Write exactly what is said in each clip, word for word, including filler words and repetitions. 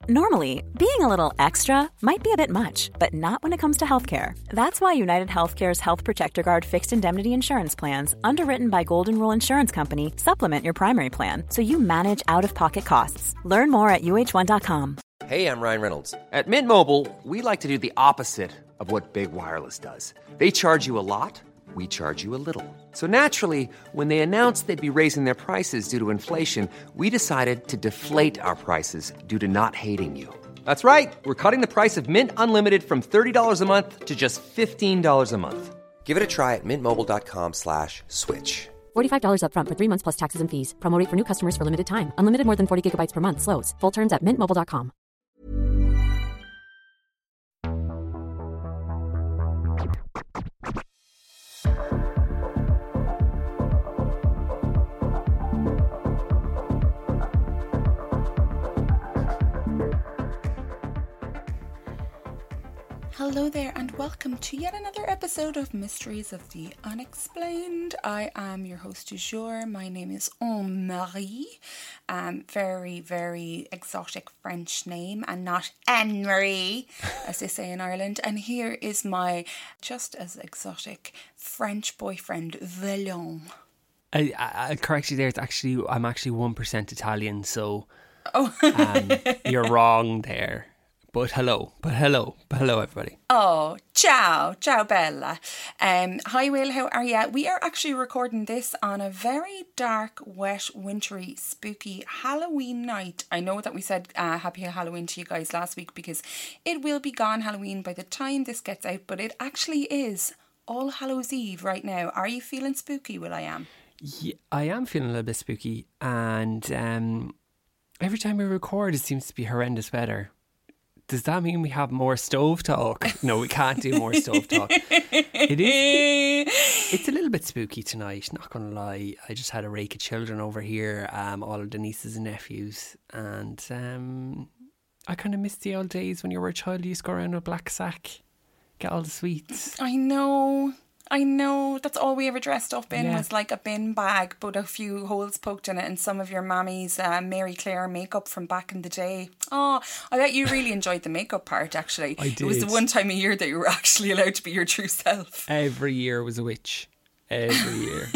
Normally, being a little extra might be a bit much, but not when it comes to healthcare. That's why United Healthcare's Health Protector Guard fixed indemnity insurance plans, underwritten by Golden Rule Insurance Company, supplement your primary plan so you manage out-of-pocket costs. Learn more at U H one dot com. Hey, I'm Ryan Reynolds. At Mint Mobile, we like to do the opposite of what Big Wireless does. They charge you a lot, we charge you a little. So naturally, when they announced they'd be raising their prices due to inflation, we decided to deflate our prices due to not hating you. That's right. We're cutting the price of Mint Unlimited from thirty dollars a month to just fifteen dollars a month. Give it a try at mintmobile.com slash switch. forty-five dollars up front for three months plus taxes and fees. Promo rate for new customers for limited time. Unlimited more than forty gigabytes per month. Slows full terms at mint mobile dot com. Hello there and welcome to yet another episode of Mysteries of the Unexplained. I am your host du jour. My name is Anne-Marie. Um, very, very exotic French name and not Anne-Marie, as they say in Ireland. And here is my just as exotic French boyfriend, Villon. I, I, I'll correct you there. It's actually, I'm actually one percent Italian, so oh. um, you're wrong there. But hello, but hello, but hello everybody. Oh, ciao, ciao Bella. Um, hi Will, how are you? We are actually recording this on a very dark, wet, wintry, spooky Halloween night. I know that we said uh, happy Halloween to you guys last week because it will be gone Halloween by the time this gets out, but it actually is All Hallows Eve right now. Are you feeling spooky, Will? I am. Yeah, I am feeling a little bit spooky, and um, every time we record it seems to be horrendous weather. Does that mean we have more stove talk? No, we can't do more stove talk. It is. It's a little bit spooky tonight, not going to lie. I just had a rake of children over here, um, all of the nieces and nephews. And um, I kind of miss the old days when you were a child. You used to go around with a black sack, get all the sweets. I know. I know, that's all we ever dressed up in Yeah. was like a bin bag, but a few holes poked in it and some of your mammy's uh, Mary Claire makeup from back in the day. Oh, I bet you really enjoyed the makeup part, actually. I did. It was the one time a year that you were actually allowed to be your true self. Every year was a witch. Every year.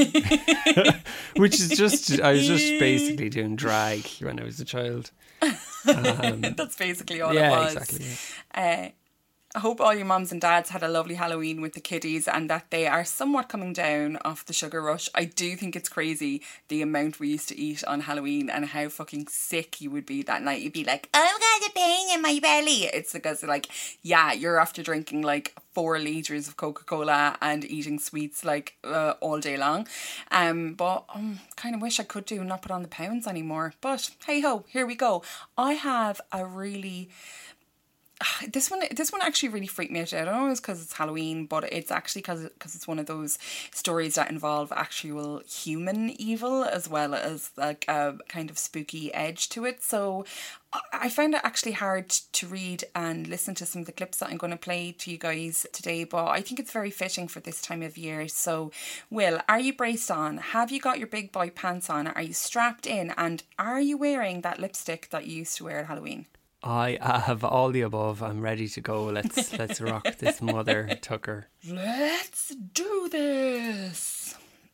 Which is just, I was just basically doing drag when I was a child. Um, That's basically all yeah, it was. exactly. Yeah. Uh, I hope all your mums and dads had a lovely Halloween with the kiddies and that they are somewhat coming down off the sugar rush. I do think it's crazy the amount we used to eat on Halloween and how fucking sick you would be that night. You'd be like, oh, I've got a pain in my belly. It's because like, yeah, you're after drinking like four litres of Coca-Cola and eating sweets like uh, all day long. Um, but I um, kind of wish I could do and not put on the pounds anymore. But hey ho, here we go. I have a really... This one, this one actually really freaked me out. I don't know if it's because it's Halloween, but it's actually because because it's one of those stories that involve actual human evil as well as like a kind of spooky edge to it. So I found it actually hard to read and listen to some of the clips that I'm going to play to you guys today, but I think it's very fitting for this time of year. So, Will, are you braced on? Have you got your big boy pants on? Are you strapped in? And are you wearing that lipstick that you used to wear at Halloween? I have all the above. I'm ready to go. Let's let's rock this mother tucker. Let's do this.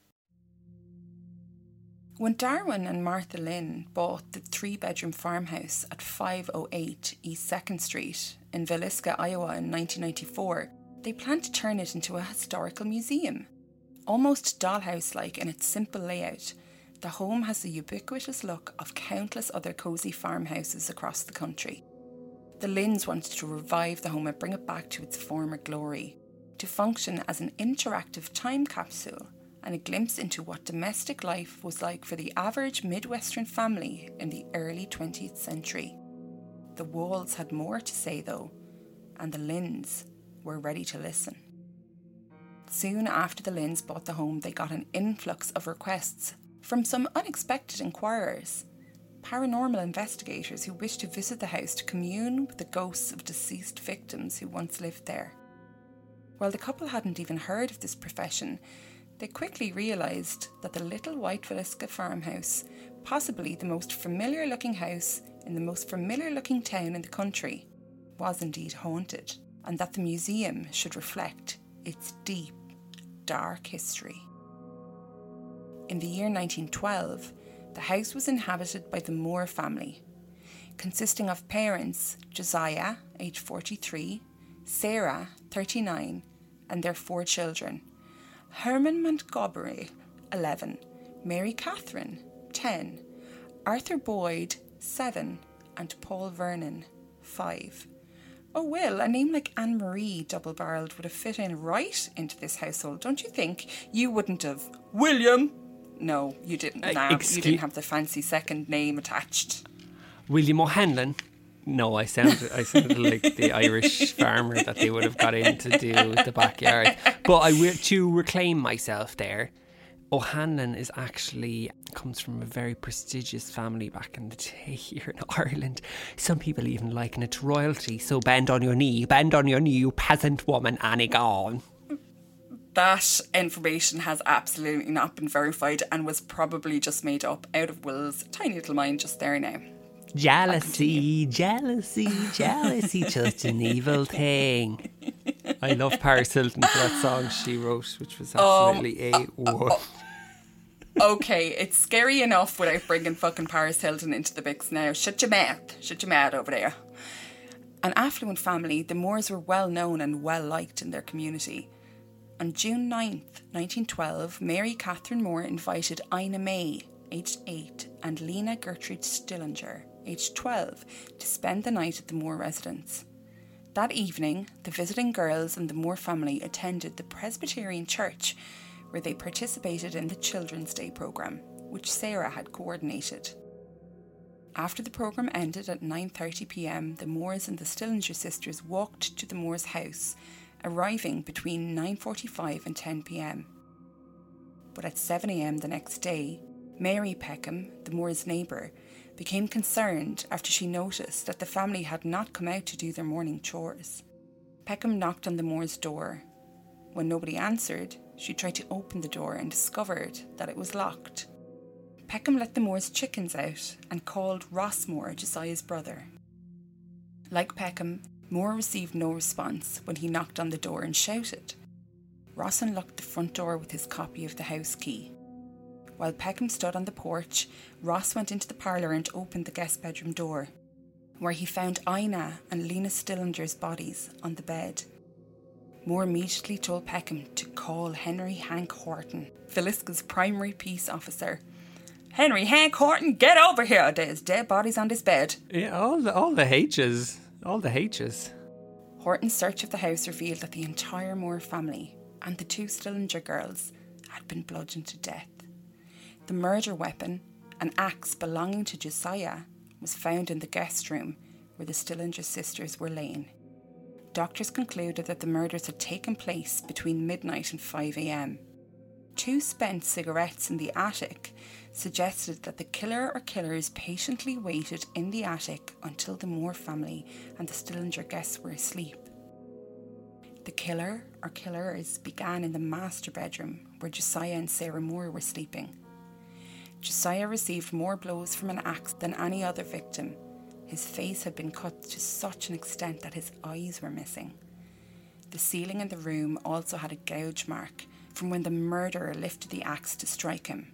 When Darwin and Martha Lynn bought the three-bedroom farmhouse at five oh eight East second Street in Villisca, Iowa in nineteen ninety-four, they planned to turn it into a historical museum. Almost dollhouse-like in its simple layout, the home has the ubiquitous look of countless other cosy farmhouses across the country. The Lynns wanted to revive the home and bring it back to its former glory, to function as an interactive time capsule and a glimpse into what domestic life was like for the average Midwestern family in the early twentieth century. The walls had more to say though, and the Lynns were ready to listen. Soon after the Lynns bought the home, they got an influx of requests from some unexpected inquirers, paranormal investigators who wished to visit the house to commune with the ghosts of deceased victims who once lived there. While the couple hadn't even heard of this profession, they quickly realised that the little white Villisca farmhouse possibly the most familiar looking house in the most familiar looking town in the country was indeed haunted, and that the museum should reflect its deep, dark history. In the year nineteen twelve, the house was inhabited by the Moore family, consisting of parents Josiah, aged forty-three, Sarah, thirty-nine, and their four children, Herman Montgomery, eleven, Mary Catherine, ten, Arthur Boyd, seven, and Paul Vernon, five. Oh, Will, a name like Anne-Marie double-barrelled would have fit in right into this household, don't you think? You wouldn't have. William! No, you didn't. Uh, Nah, excuse- you didn't have the fancy second name attached. William O'Hanlon? No, I sounded I sounded like the Irish farmer that they would have got in to do the backyard. But I will to reclaim myself there. O'Hanlon is actually comes from a very prestigious family back in the day here in Ireland. Some people even liken it to royalty. So bend on your knee, bend on your knee, you peasant woman, Annie gone. That information has absolutely not been verified and was probably just made up out of Will's tiny little mind just there now. Jealousy, jealousy, jealousy, just an evil thing. I love Paris Hilton for that song she wrote, which was absolutely Um, a one. Okay, it's scary enough without bringing fucking Paris Hilton into the mix now. Shut your mouth. Shut your mouth over there. An affluent family, the Moores were well known and well liked in their community. On June ninth, nineteen twelve, Mary Catherine Moore invited Ina May, aged eight, and Lena Gertrude Stillinger, aged twelve, to spend the night at the Moore residence. That evening, the visiting girls and the Moore family attended the Presbyterian Church, where they participated in the Children's Day programme, which Sarah had coordinated. After the programme ended at nine thirty p m, the Moores and the Stillinger sisters walked to the Moores' house, arriving between nine forty-five and ten p m. But at seven a m the next day, Mary Peckham, the Moores' neighbour, became concerned after she noticed that the family had not come out to do their morning chores. Peckham knocked on the Moores' door. When nobody answered, she tried to open the door and discovered that it was locked. Peckham let the Moores' chickens out and called Ross Moore, Josiah's brother. Like Peckham, Moore received no response when he knocked on the door and shouted. Ross unlocked the front door with his copy of the house key. While Peckham stood on the porch, Ross went into the parlour and opened the guest bedroom door, where he found Ina and Lena Stillinger's bodies on the bed. Moore immediately told Peckham to call Henry Hank Horton, Villisca's primary peace officer. Henry Hank Horton, get over here! There's dead bodies on this bed. Yeah, all the all the H's, all the H's. Horton's search of the house revealed that the entire Moore family and the two Stillinger girls had been bludgeoned to death. The murder weapon, an axe belonging to Josiah, was found in the guest room where the Stillinger sisters were laying. Doctors concluded that the murders had taken place between midnight and five a m. Two spent cigarettes in the attic suggested that the killer or killers patiently waited in the attic until the Moore family and the Stillinger guests were asleep. The killer or killers began in the master bedroom where Josiah and Sarah Moore were sleeping. Josiah received more blows from an axe than any other victim. His face had been cut to such an extent that his eyes were missing. The ceiling in the room also had a gouge mark from when the murderer lifted the axe to strike him.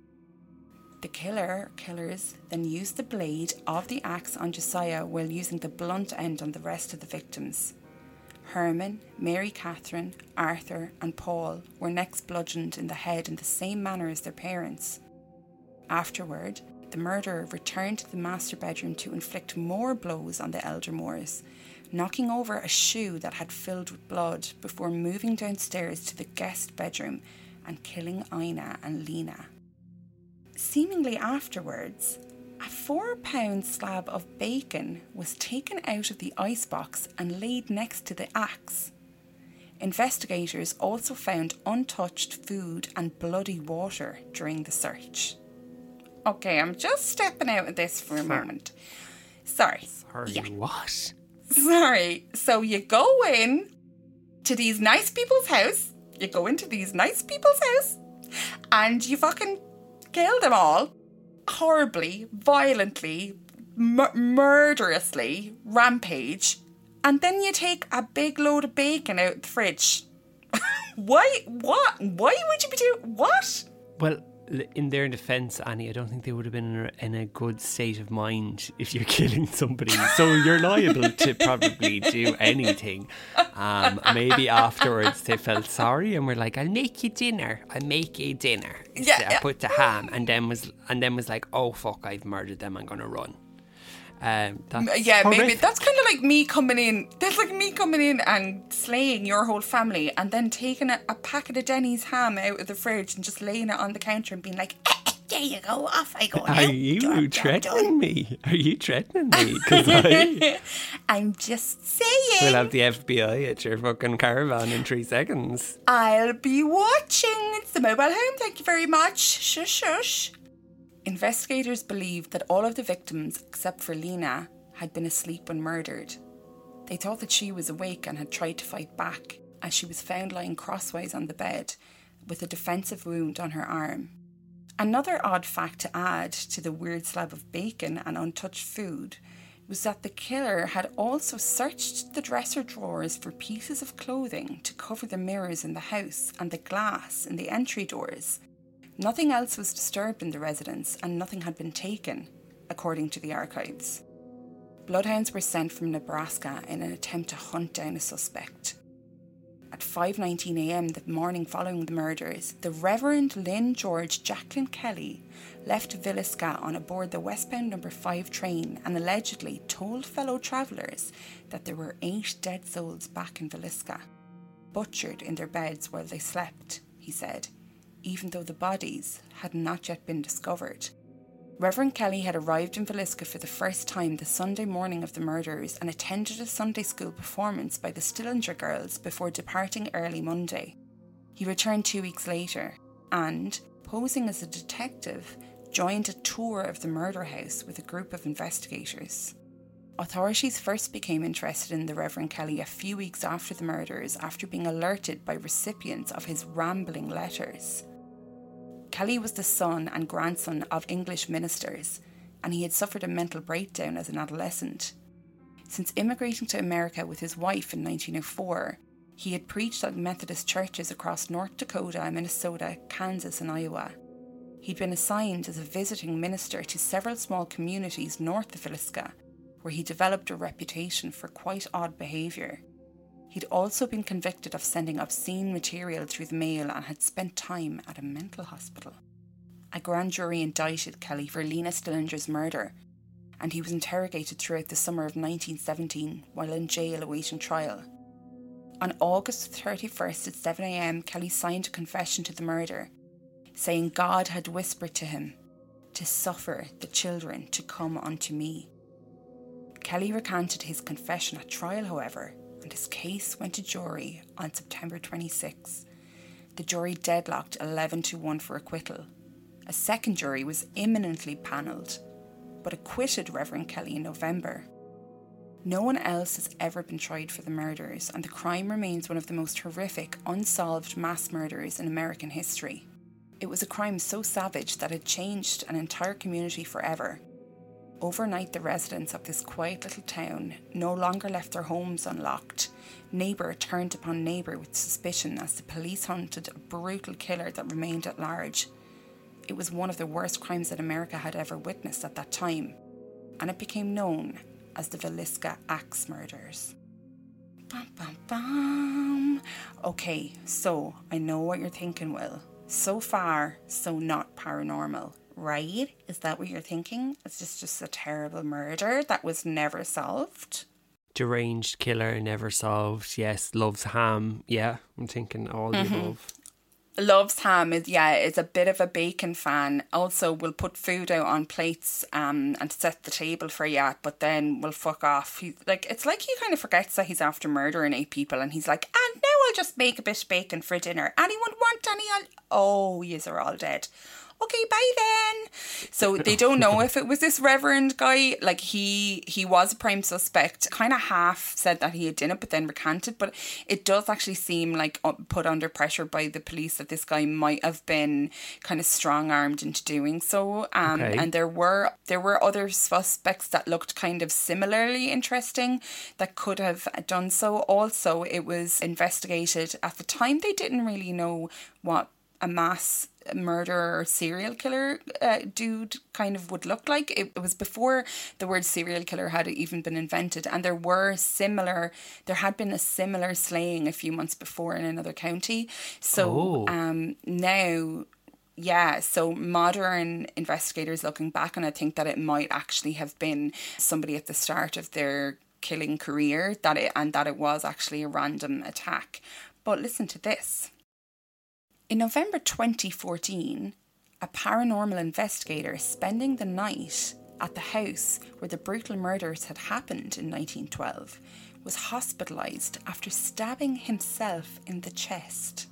The killer, killers, then used the blade of the axe on Josiah while using the blunt end on the rest of the victims. Herman, Mary Catherine, Arthur and Paul were next bludgeoned in the head in the same manner as their parents. Afterward, the murderer returned to the master bedroom to inflict more blows on the elder Moores, knocking over a shoe that had filled with blood before moving downstairs to the guest bedroom and killing Ina and Lena. Seemingly afterwards, a four-pound slab of bacon was taken out of the icebox and laid next to the axe. Investigators also found untouched food and bloody water during the search. Okay, I'm just stepping out of this for a moment. Sorry. Sorry, Yeah. what? Sorry. So you go in to these nice people's house. You go into these nice people's house and you fucking kill them all. horribly, violently, mur- murderously rampage, and then you take a big load of bacon out of the fridge. Why? What? Why would you be doing what? Well, in their defence, Annie, I don't think they would have been in a, in a good state of mind if you're killing somebody. So you're liable to probably do anything. Um, maybe afterwards they felt sorry and were like, "I'll make you dinner. I'll make you dinner." Yeah, So I yeah. put the ham, and then was and then was like, "Oh fuck, I've murdered them. I'm gonna run." Um, that's Yeah, maybe horrific. that's kind of like me coming in. That's like me coming in and slaying your whole family, and then taking a, a packet of Denny's ham out of the fridge and just laying it on the counter and being like, eh, eh, "There you go, off I go." Are now. you Job, job threatening done." me? Are you threatening me? Because I I'm just saying. will have the F B I at your fucking caravan in three seconds. I'll be watching. It's the mobile home. Thank you very much. Shush, shush. Investigators believed that all of the victims, except for Lena, had been asleep when murdered. They thought that she was awake and had tried to fight back, as she was found lying crosswise on the bed with a defensive wound on her arm. Another odd fact to add to the weird slab of bacon and untouched food was that the killer had also searched the dresser drawers for pieces of clothing to cover the mirrors in the house and the glass in the entry doors. Nothing else was disturbed in the residence and nothing had been taken, according to the archives. Bloodhounds were sent from Nebraska in an attempt to hunt down a suspect. At five nineteen a.m. the morning following the murders, the Reverend Lynn George Jacqueline Kelly left Villisca on aboard the westbound number five train and allegedly told fellow travellers that there were eight dead souls back in Villisca, butchered in their beds while they slept, he said, even though the bodies had not yet been discovered. Reverend Kelly had arrived in Villisca for the first time the Sunday morning of the murders and attended a Sunday school performance by the Stillinger girls before departing early Monday. He returned two weeks later and, posing as a detective, joined a tour of the murder house with a group of investigators. Authorities first became interested in the Reverend Kelly a few weeks after the murders after being alerted by recipients of his rambling letters. Kelly was the son and grandson of English ministers, and he had suffered a mental breakdown as an adolescent. Since immigrating to America with his wife in nineteen oh four, he had preached at Methodist churches across North Dakota, Minnesota, Kansas and Iowa. He'd been assigned as a visiting minister to several small communities north of Villisca, where he developed a reputation for quite odd behaviour. He'd also been convicted of sending obscene material through the mail and had spent time at a mental hospital. A grand jury indicted Kelly for Lena Stillinger's murder, and he was interrogated throughout the summer of nineteen seventeen while in jail awaiting trial. On August thirty-first at seven a.m, Kelly signed a confession to the murder, saying God had whispered to him, "To suffer the children to come unto me." Kelly recanted his confession at trial, however, and his case went to jury on September twenty-sixth. The jury deadlocked eleven to one for acquittal. A second jury was imminently panelled, but acquitted Reverend Kelly in November. No one else has ever been tried for the murders, and the crime remains one of the most horrific, unsolved mass murders in American history. It was a crime so savage that it changed an entire community forever. Overnight, the residents of this quiet little town no longer left their homes unlocked. Neighbour turned upon neighbour with suspicion as the police hunted a brutal killer that remained at large. It was one of the worst crimes that America had ever witnessed at that time, and it became known as the Villisca Axe Murders. Bum, bum, bum. Okay, so I know what you're thinking, Will. So far, so not paranormal. Right? Is that what you're thinking? Is this just a terrible murder that was never solved? Deranged killer, never solved. Yes, loves ham. Yeah, I'm thinking all the Mm-hmm. above. Loves ham is, yeah, is a bit of a bacon fan. Also, will put food out on plates um, and set the table for you, but then will fuck off. He, like, it's like he kind of forgets that he's after murdering eight people, and he's like, and now I'll just make a bit of bacon for dinner. Anyone want any? I'll... Oh, yous are all dead. okay, bye then. So they don't know if it was this reverend guy. Like he he was a prime suspect, kind of half said that he had done it but then recanted, but it does actually seem like put under pressure by the police that this guy might have been kind of strong-armed into doing so. Um, okay. And there were there were other suspects that looked kind of similarly interesting that could have done so. Also, it was investigated at the time. They didn't really know what a mass murderer or serial killer uh, dude kind of would look like. It, it was before the word serial killer had even been invented, and there were similar there had been a similar slaying a few months before in another county. So oh. um now yeah, so modern investigators looking back on it think that it might actually have been somebody at the start of their killing career, that it and that it was actually a random attack. But listen to this. In November twenty fourteen, a paranormal investigator spending the night at the house where the brutal murders had happened in nineteen twelve was hospitalised after stabbing himself in the chest.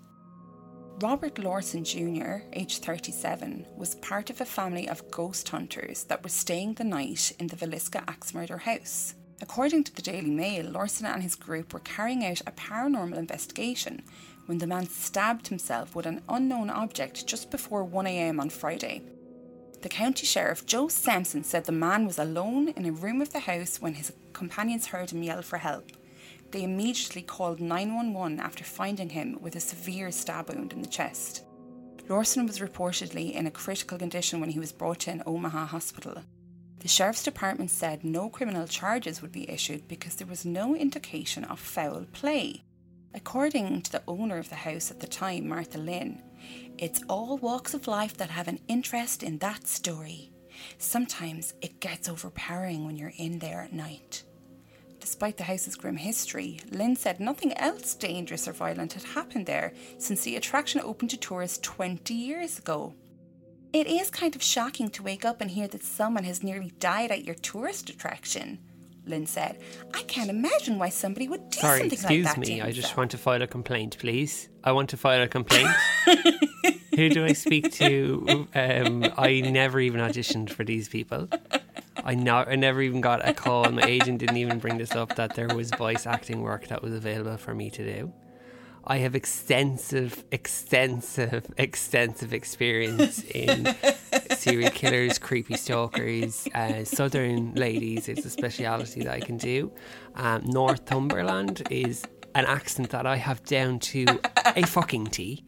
Robert Lawson Junior, aged thirty-seven, was part of a family of ghost hunters that were staying the night in the Villisca axe murder house. According to the Daily Mail, Lawson and his group were carrying out a paranormal investigation when the man stabbed himself with an unknown object just before one a.m. on Friday. The county sheriff, Joe Sampson, said the man was alone in a room of the house when his companions heard him yell for help. They immediately called nine one one after finding him with a severe stab wound in the chest. Lawson was reportedly in a critical condition when he was brought to an Omaha hospital. The sheriff's department said no criminal charges would be issued because there was no indication of foul play. According to the owner of the house at the time, Martha Lynn, it's all walks of life that have an interest in that story. Sometimes it gets overpowering when you're in there at night. Despite the house's grim history, Lynn said nothing else dangerous or violent had happened there since the attraction opened to tourists twenty years ago. It is kind of shocking to wake up and hear that someone has nearly died at your tourist attraction, Lynn said. I can't imagine why somebody would do Sorry, something excuse like that. me, to I just himself. want to file a complaint, please. I want to file a complaint. Who do I speak to? Um, I never even auditioned for these people. I, not, I never even got a call. My agent didn't even bring this up, that there was voice acting work that was available for me to do. I have extensive, extensive, extensive experience in serial killers, creepy stalkers, uh, southern ladies. It's a speciality that I can do. Um, Northumberland is an accent that I have down to a fucking T.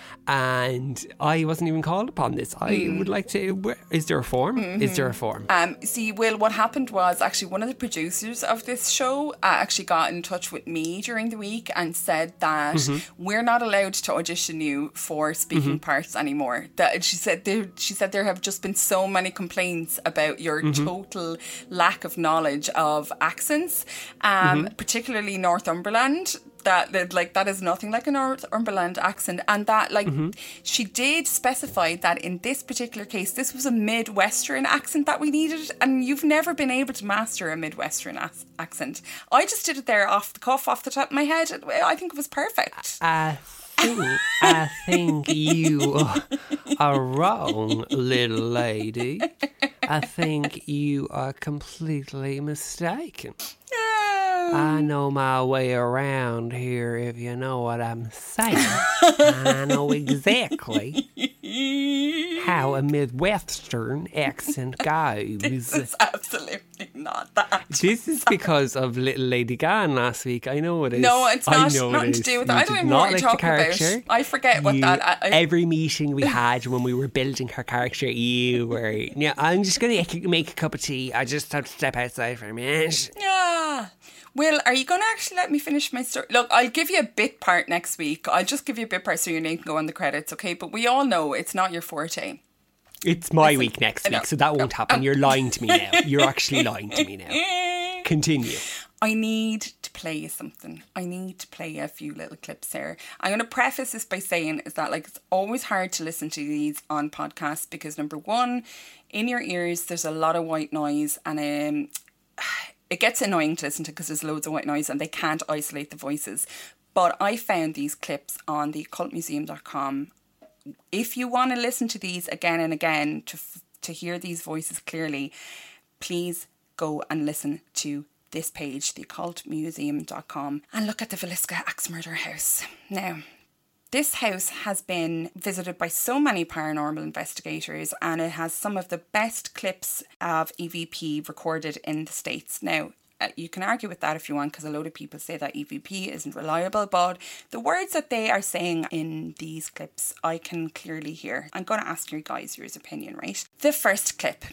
And I wasn't even called upon this. I mm. would like to... Is there a form? Mm-hmm. Is there a form? Um, see, Will, what happened was actually one of the producers of this show uh, actually got in touch with me during the week and said that mm-hmm. we're not allowed to audition you for speaking mm-hmm. parts anymore. That she said there, she said there have just been so many complaints about your mm-hmm. total lack of knowledge of accents, um, mm-hmm. particularly Northumberland. That, that like that is nothing like a Northumberland accent, and that like mm-hmm. she did specify that in this particular case this was a Midwestern accent that we needed, and you've never been able to master a Midwestern as- accent. I just did it there off the cuff, off the top of my head. I think it was perfect. I think, I think you are wrong, little lady. I think you are completely mistaken. I know my way around here, if you know what I'm saying. I know exactly how a Midwestern accent goes. It's absolutely not that. This is because of Little Lady Gan last week. I know it is. No, it's not. I know Nothing it to is. do with You that. I don't did even know not what you're like the talking about. character. I forget what You- that... I, I, Every meeting we had when we were building her character, you were... Yeah, I'm just going to make a cup of tea. I just have to step outside for a minute. Yeah. Will, are you going to actually let me finish my story? Look, I'll give you a bit part next week. I'll just give you a bit part so your name can go on the credits, okay? But we all know it's not your forte. It's my Listen, week next no, week, so that won't no, happen. um, You're lying to me now. You're actually lying to me now. Continue. I need to play you something. I need to play you a few little clips here. I'm going to preface this by saying is that like it's always hard to listen to these on podcasts because number one, in your ears there's a lot of white noise, and um, it gets annoying to listen to because there's loads of white noise and they can't isolate the voices. But I found these clips on the occult museum dot com if you want to listen to these again and again, to to hear these voices clearly, please go and listen to this page, the occult museum dot com, and look at the Villisca Axe Murder House. Now, this house has been visited by so many paranormal investigators, and it has some of the best clips of E V P recorded in the States. Now, uh, you can argue with that if you want, because a load of people say that E V P isn't reliable, but the words that they are saying in these clips, I can clearly hear. I'm going to ask you guys your opinion, right? The first clip.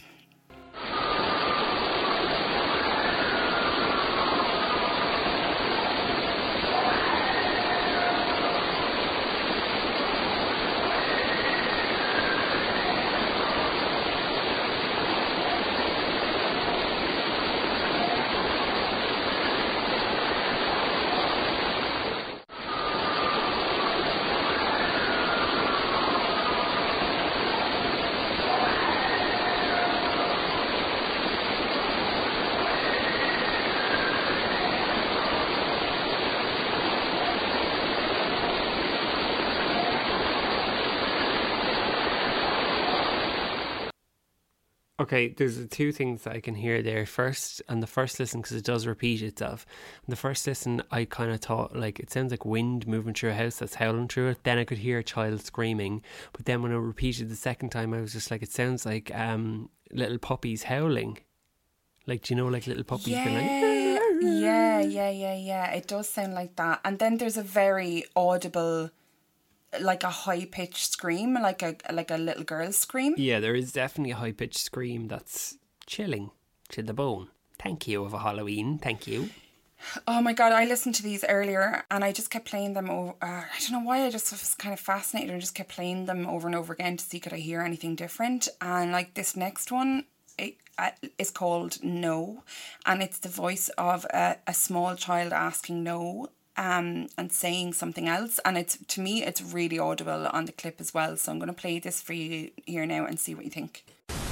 Okay, there's two things that I can hear there. First, and the first listen, because it does repeat itself. And the first listen, I kind of thought, like, it sounds like wind moving through a house that's howling through it. Then I could hear a child screaming. But then when I repeated the second time, I was just like, it sounds like um, little puppies howling. Like, do you know, like little puppies Yeah, being like... yeah, yeah, yeah, yeah. It does sound like that. And then there's a very audible, like a high-pitched scream, like a like a little girl's scream. Yeah, there is definitely a high-pitched scream that's chilling to the bone. Thank you of a Halloween. Thank you. Oh my God, I listened to these earlier and I just kept playing them over. Uh, I don't know why, I just was kind of fascinated and just kept playing them over and over again to see could I hear anything different. And like this next one, it uh, is called No, and it's the voice of a, a small child asking no. Um, and saying something else, and it's, to me, it's really audible on the clip as well. So I'm going to play this for you here now and see what you think.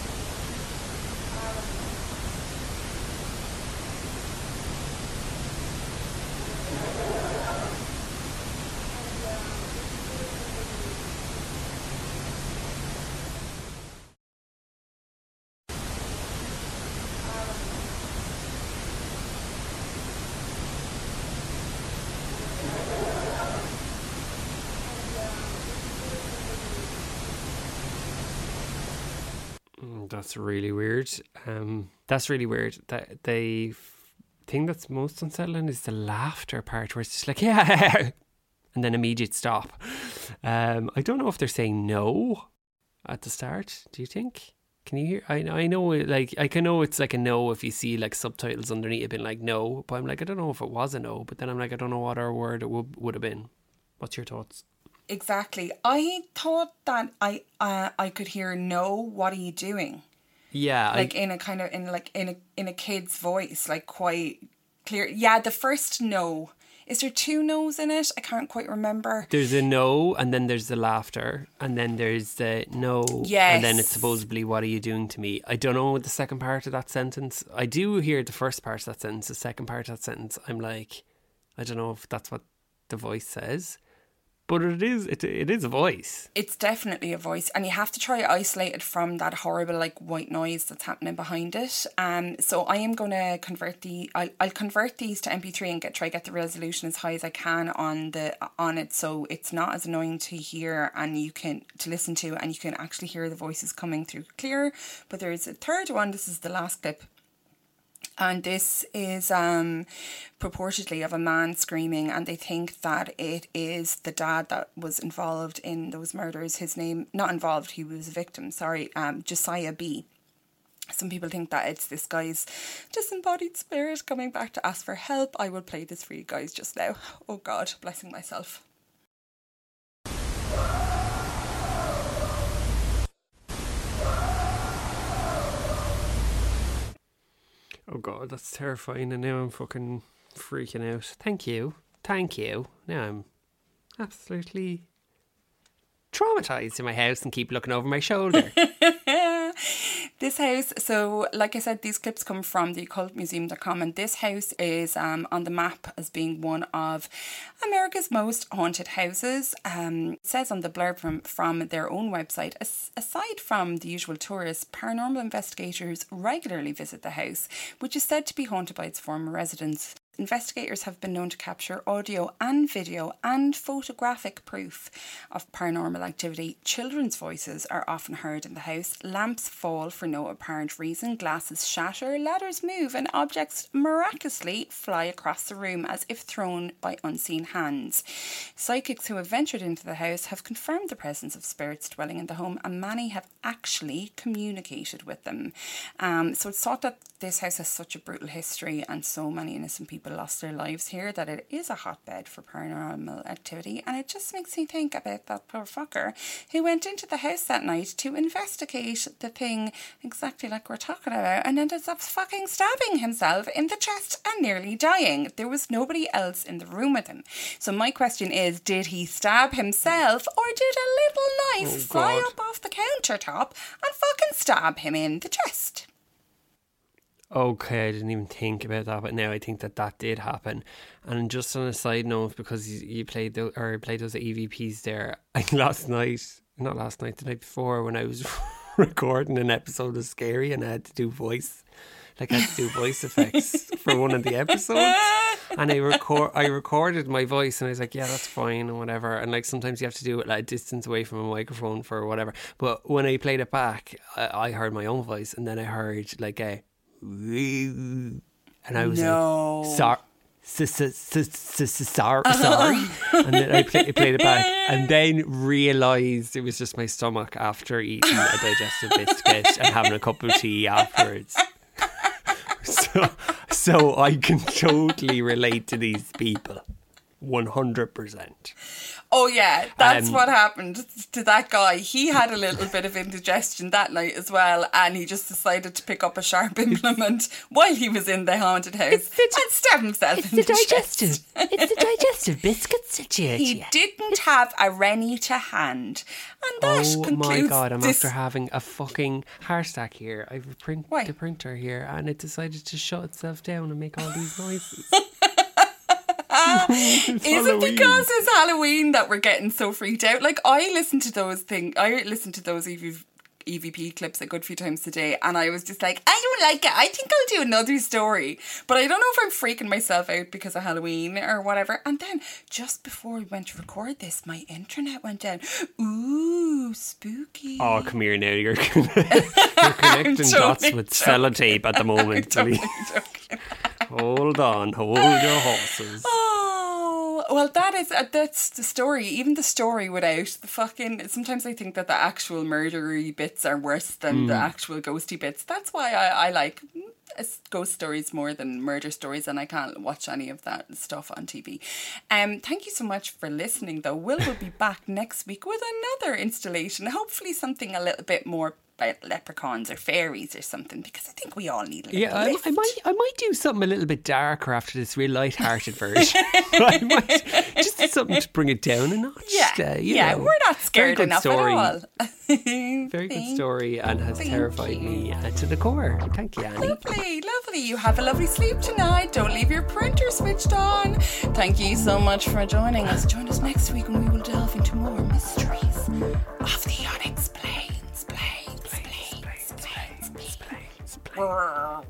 That's really weird. Um, that's really weird. That the thing that's most unsettling is the laughter part, where it's just like, yeah, and then immediate stop. Um, I don't know if they're saying no at the start. Do you think? Can you hear? I I know, like, I can know it's like a no if you see like subtitles underneath it being like no, but I'm like, I don't know if it was a no. But then I'm like, I don't know what our word it would would have been. What's your thoughts? Exactly. I thought that I uh, I could hear no. What are you doing? Yeah, like I, in a kind of in like in a in a kid's voice, like quite clear. Yeah, the first no. Is there two no's in it? I can't quite remember. There's a no, and then there's the laughter, and then there's the no, yes, and then it's supposedly what are you doing to me? I don't know the second part of that sentence. I do hear the first part of that sentence. The second part of that sentence, I'm like, I don't know if that's what the voice says. But it is it, it is a voice. It's definitely a voice, and you have to try to isolate it from that horrible like white noise that's happening behind it. Um, so I am going to convert the I'll, I'll convert these to M P three and get try get the resolution as high as I can on the on it, so it's not as annoying to hear and you can to listen to, and you can actually hear the voices coming through clear. But there is a third one. This is the last clip. And this is um, purportedly of a man screaming, and they think that it is the dad that was involved in those murders. His name, not involved, he was a victim, sorry, um, Josiah B. Some people think that it's this guy's disembodied spirit coming back to ask for help. I will play this for you guys just now. Oh God, blessing myself. Oh God, that's terrifying, and now I'm fucking freaking out. Thank you. Thank you. Now I'm absolutely traumatised in my house and keep looking over my shoulder. This house, so like I said, these clips come from the occult museum dot com, and this house is um, on the map as being one of America's most haunted houses. Um, it says on the blurb from, from their own website, as, aside from the usual tourists, paranormal investigators regularly visit the house, which is said to be haunted by its former residents. Investigators have been known to capture audio and video and photographic proof of paranormal activity. Children's voices are often heard in the house. Lamps fall for no apparent reason. Glasses shatter, ladders move, and objects miraculously fly across the room as if thrown by unseen hands. Psychics who have ventured into the house have confirmed the presence of spirits dwelling in the home, and many have actually communicated with them. Um, so it's thought that this house has such a brutal history and so many innocent people lost their lives here that it is a hotbed for paranormal activity, and it just makes me think about that poor fucker who went into the house that night to investigate the thing exactly like we're talking about, and ended up fucking stabbing himself in the chest and nearly dying. There was nobody else in the room with him. So my question is, did he stab himself, or did a little knife Oh, fly God. up off the countertop and fucking stab him in the chest? Okay, I didn't even think about that, but now I think that that did happen. And just on a side note, because you, you played the, or played those E V Ps there, I, last night, not last night, the night before, when I was recording an episode of Scary and I had to do voice, like I had to do voice effects for one of the episodes, and I record, I recorded my voice, and I was like, yeah, that's fine and whatever. And like sometimes you have to do it like a distance away from a microphone for whatever. But when I played it back, I, I heard my own voice, and then I heard like a. And I was No. like, sorry, sorry, sorry. And then I play, played it back, and then realised it was just my stomach after eating a digestive biscuit and having a cup of tea afterwards. So, so I can totally relate to these people, one hundred percent. Oh yeah, that's Um, what happened to that guy. He had a little bit of indigestion that night as well, and he just decided to pick up a sharp implement while he was in the haunted house the- and stab himself It's in the the digestive. chest. It's the digestive biscuit situation. He didn't have a Rennie to hand, and that Oh concludes my god, I'm this. after having a fucking heart attack here. I have a print Why? the printer here, and it decided to shut itself down and make all these noises. Is it because it's Halloween that we're getting so freaked out? Like, I listen to those things. I listen to those E V, E V P clips a good few times today, and I was just like, I don't like it. I think I'll do another story. But I don't know if I'm freaking myself out because of Halloween or whatever. And then, just before we went to record this, my internet went down. Ooh, spooky. Oh, come here now. You're, you're connecting totally dots with joking. sellotape at the moment. Totally Lee. joking. Hold on. Hold your horses. Oh, well, that is uh, that's the story. Even the story without the fucking. Sometimes I think that the actual murdery bits are worse than the actual ghosty bits. That's why I, I like uh, ghost stories more than murder stories, and I can't watch any of that stuff on T V. Um, thank you so much for listening, though. Will will be back next week with another installation. Hopefully, something a little bit more about leprechauns or fairies or something, because I think we all need a little Yeah, I, lift. I might, I might do something a little bit darker after this real light-hearted version. I might just something to bring it down a notch. Yeah, uh, you yeah, know. we're not Very scared good enough story. at all. Very good story, and has Thank terrified you. me uh, to the core. Thank you, Annie. Lovely, lovely. You have a lovely sleep tonight. Don't leave your printer switched on. Thank you so much for joining us. Join us next week when we will delve into more mysteries of the unexplained. Planes, planes, planes, planes, planes, planes.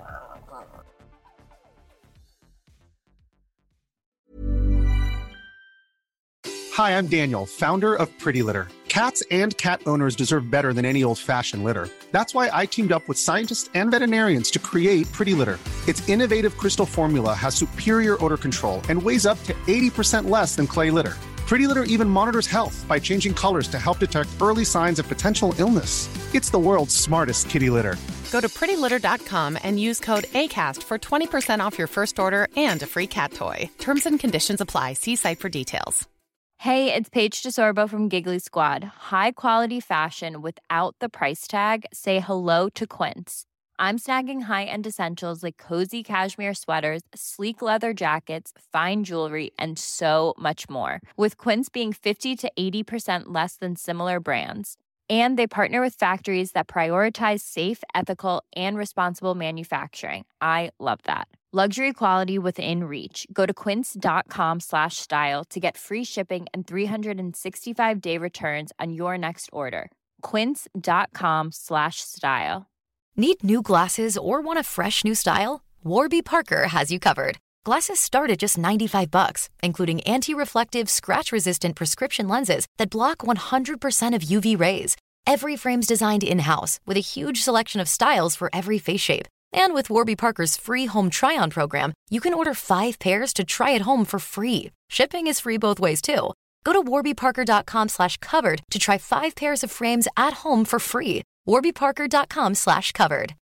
Hi, I'm Daniel, founder of Pretty Litter. Cats and cat owners deserve better than any old-fashioned litter. That's why I teamed up with scientists and veterinarians to create Pretty Litter. Its innovative crystal formula has superior odor control and weighs up to eighty percent less than clay litter. Pretty Litter even monitors health by changing colors to help detect early signs of potential illness. It's the world's smartest kitty litter. Go to pretty litter dot com and use code ACAST for twenty percent off your first order and a free cat toy. Terms and conditions apply. See site for details. Hey, it's Paige DeSorbo from Giggly Squad. High quality fashion without the price tag. Say hello to Quince. I'm snagging high-end essentials like cozy cashmere sweaters, sleek leather jackets, fine jewelry, and so much more. With Quince being fifty to eighty percent less than similar brands. And they partner with factories that prioritize safe, ethical, and responsible manufacturing. I love that. Luxury quality within reach. Go to quince.com slash style to get free shipping and three sixty-five day returns on your next order. Quince.com slash style. Need new glasses or want a fresh new style? Warby Parker has you covered. Glasses start at just ninety-five bucks, including anti-reflective, scratch-resistant prescription lenses that block one hundred percent of U V rays. Every frame's designed in-house with a huge selection of styles for every face shape. And with Warby Parker's free home try-on program, you can order five pairs to try at home for free. Shipping is free both ways, too. Go to warbyparker.com slash covered to try five pairs of frames at home for free. warbyparker.com slash covered.